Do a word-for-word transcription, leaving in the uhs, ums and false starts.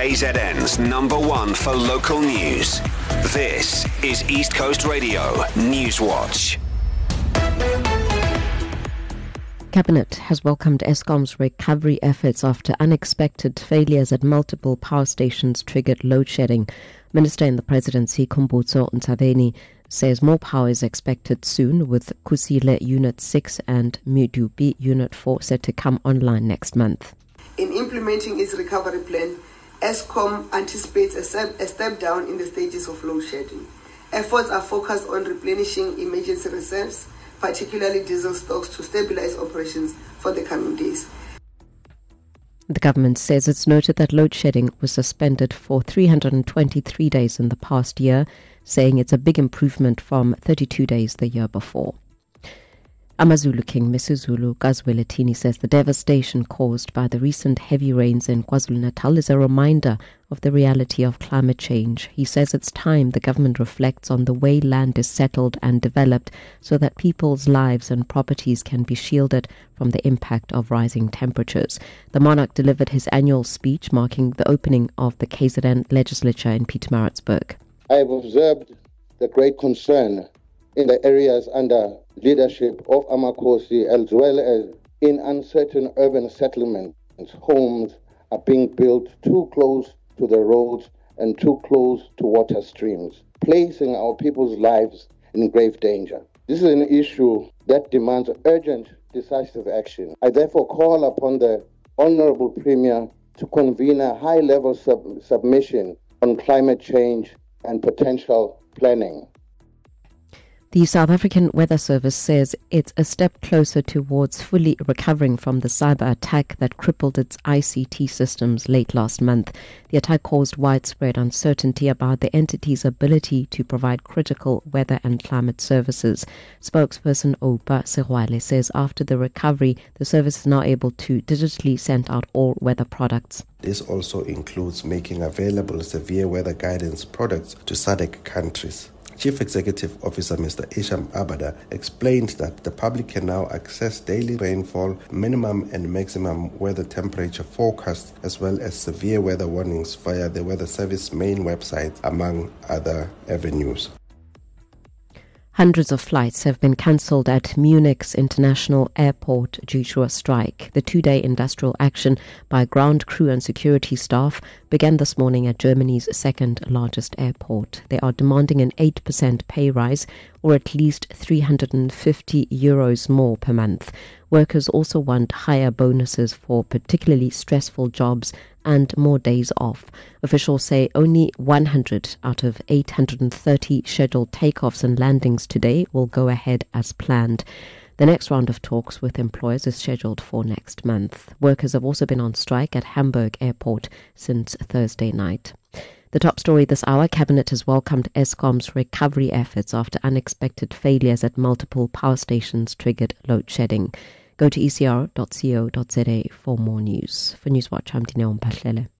K Z N's number one for local news. This is East Coast Radio Newswatch. Cabinet has welcomed Eskom's recovery efforts after unexpected failures at multiple power stations triggered load shedding. Minister in the Presidency, Khumbudzo Ntshavheni, says more power is expected soon, with Kusile Unit six and Medupi Unit four set to come online next month. In implementing its recovery plan, Eskom anticipates a step, a step down in the stages of load shedding. Efforts are focused on replenishing emergency reserves, particularly diesel stocks, to stabilize operations for the coming days. The government says it's noted that load shedding was suspended for three hundred twenty-three days in the past year, saying it's a big improvement from thirty-two days the year before. AmaZulu King Misuzulu Kazwelethini says the devastation caused by the recent heavy rains in KwaZulu-Natal is a reminder of the reality of climate change. He says it's time the government reflects on the way land is settled and developed so that people's lives and properties can be shielded from the impact of rising temperatures. The monarch delivered his annual speech marking the opening of the K Z N legislature in Pietermaritzburg. I have observed the great concern in the areas under leadership of Amakhosi, as well as in uncertain urban settlements. Homes are being built too close to the roads and too close to water streams, placing our people's lives in grave danger. This is an issue that demands urgent, decisive action. I therefore call upon the Honourable Premier to convene a high-level sub- submission on climate change and potential planning. The South African Weather Service says it's a step closer towards fully recovering from the cyber attack that crippled its I C T systems late last month. The attack caused widespread uncertainty about the entity's ability to provide critical weather and climate services. Spokesperson Oupa Serwale says after the recovery, the service is now able to digitally send out all weather products. This also includes making available severe weather guidance products to S A D C countries. Chief Executive Officer Mister Isham Abada explained that the public can now access daily rainfall, minimum and maximum weather temperature forecasts, as well as severe weather warnings via the Weather Service main website, among other avenues. Hundreds of flights have been cancelled at Munich's international airport due to a strike. The two-day industrial action by ground crew and security staff began this morning at Germany's second-largest airport. They are demanding an eight percent pay rise, or at least three hundred fifty euros more per month. Workers also want higher bonuses for particularly stressful jobs and more days off. Officials say only one hundred out of eight hundred thirty scheduled takeoffs and landings today will go ahead as planned. The next round of talks with employers is scheduled for next month. Workers have also been on strike at Hamburg Airport since Thursday night. The top story this hour: Cabinet has welcomed Eskom's recovery efforts after unexpected failures at multiple power stations triggered load shedding. Go to e c r dot co dot za for more news. For Newswatch, I'm Dineo Mpahlele.